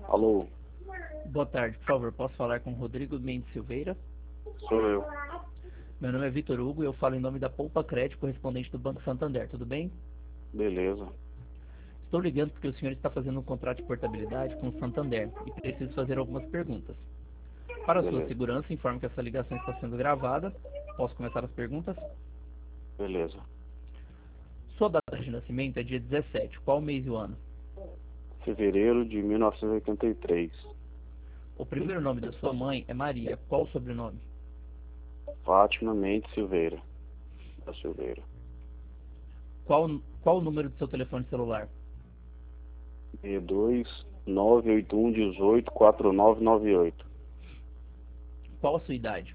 Alô, Boa tarde, por favor, posso falar com Rodrigo Mendes Silveira? sou eu. Meu nome é Vitor Hugo e eu falo em nome da Poupa Crédito, correspondente do Banco Santander, tudo bem? Beleza. Estou ligando porque o senhor está fazendo um contrato de portabilidade com o Santander e preciso fazer algumas perguntas. Para sua Beleza. segurança, informo que essa ligação está sendo gravada. Posso começar as perguntas? Beleza. Sua data de nascimento é dia 17, qual mês e o ano? Fevereiro de 1983. O primeiro nome da sua mãe é Maria, qual o sobrenome? Fátima Mendes Silveira. Da Silveira. Qual o número do seu telefone celular? 62 981 18 4998. Qual a sua idade?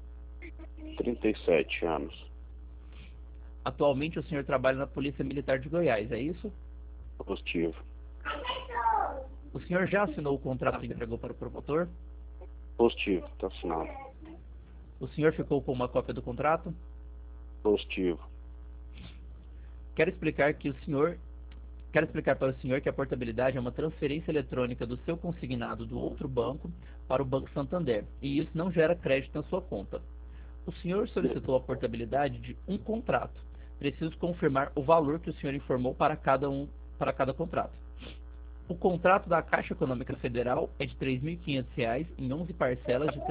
37 anos. Atualmente o senhor trabalha na Polícia Militar de Goiás, é isso? Positivo. O senhor já assinou o contrato e entregou para o promotor? Positivo. Tá assinado. O senhor ficou com uma cópia do contrato? Positivo. Quero explicar para o senhor que a portabilidade é uma transferência eletrônica do seu consignado do outro banco para o Banco Santander, e isso não gera crédito na sua conta. O senhor solicitou a portabilidade de um contrato. Preciso confirmar o valor que o senhor informou para cada contrato. O contrato da Caixa Econômica Federal é de R$ 3.500 em 11 parcelas de R$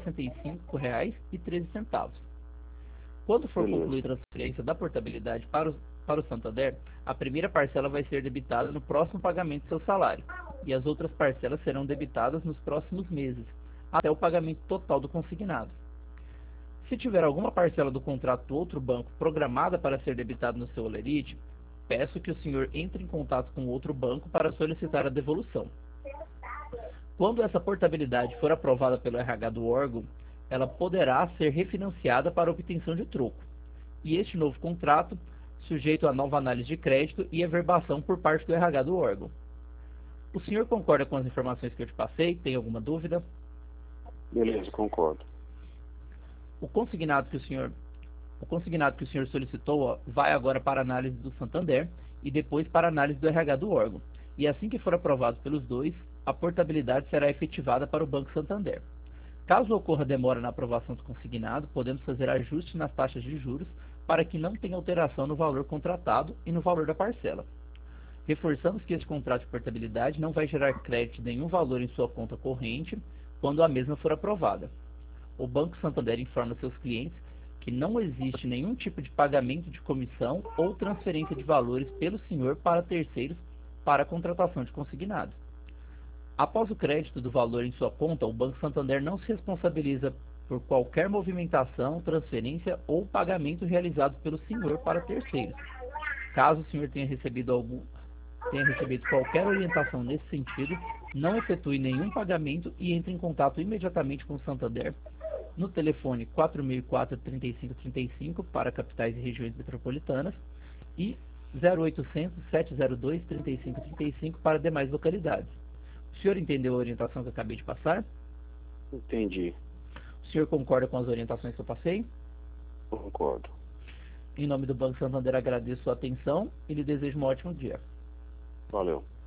365,13. Quando for Beleza. concluída a transferência da portabilidade para o Santander, a primeira parcela vai ser debitada no próximo pagamento do seu salário, e as outras parcelas serão debitadas nos próximos meses, até o pagamento total do consignado. Se tiver alguma parcela do contrato do outro banco programada para ser debitada no seu holerite, peço que o senhor entre em contato com o outro banco para solicitar a devolução. Quando essa portabilidade for aprovada pelo RH do órgão, ela poderá ser refinanciada para obtenção de troco. E este novo contrato, sujeito a nova análise de crédito e averbação por parte do RH do órgão. O senhor concorda com as informações que eu te passei? Tem alguma dúvida? Beleza, concordo. O consignado que o senhor solicitou, vai agora para a análise do Santander e depois para a análise do RH do órgão. E assim que for aprovado pelos dois, a portabilidade será efetivada para o Banco Santander. Caso ocorra demora na aprovação do consignado, podemos fazer ajuste nas taxas de juros para que não tenha alteração no valor contratado e no valor da parcela. Reforçamos que este contrato de portabilidade não vai gerar crédito de nenhum valor em sua conta corrente quando a mesma for aprovada. O Banco Santander informa seus clientes que não existe nenhum tipo de pagamento de comissão ou transferência de valores pelo senhor para terceiros para a contratação de consignado. Após o crédito do valor em sua conta, o Banco Santander não se responsabiliza por qualquer movimentação, transferência ou pagamento realizado pelo senhor para terceiros. Caso o senhor tenha recebido qualquer orientação nesse sentido, não efetue nenhum pagamento e entre em contato imediatamente com o Santander no telefone 4004-3535 para capitais e regiões metropolitanas e 0800-702-3535 para demais localidades. O senhor entendeu a orientação que eu acabei de passar? Entendi. O senhor concorda com as orientações que eu passei? Concordo. Em nome do Banco Santander, agradeço a sua atenção e lhe desejo um ótimo dia. Valeu.